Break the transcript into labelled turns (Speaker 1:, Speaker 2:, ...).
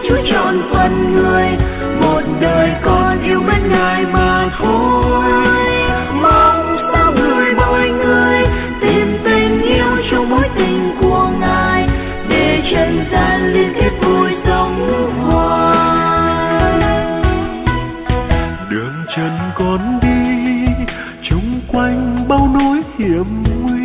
Speaker 1: Chúa trọn phần người, một đời con yêu mến Ngài mà thôi. Mong sao người mọi người tìm tình yêu trong mối tình của Ngài, để trần gian liên kết vui sống hoài.
Speaker 2: Đường chân con đi chung quanh bao nỗi hiểm nguy,